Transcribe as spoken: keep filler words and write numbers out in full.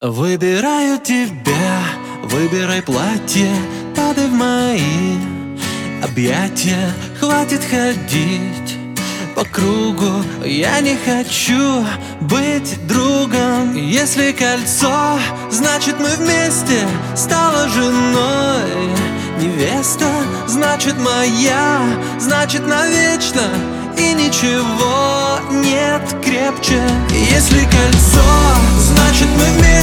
Выбираю тебя, выбирай платье, падай в мои объятия. Хватит ходить по кругу, я не хочу быть другом. Если кольцо, значит мы вместе, стала женой. Невеста, значит моя, значит навечно. И ничего нет крепче. Если кольцо, значит мы вместе,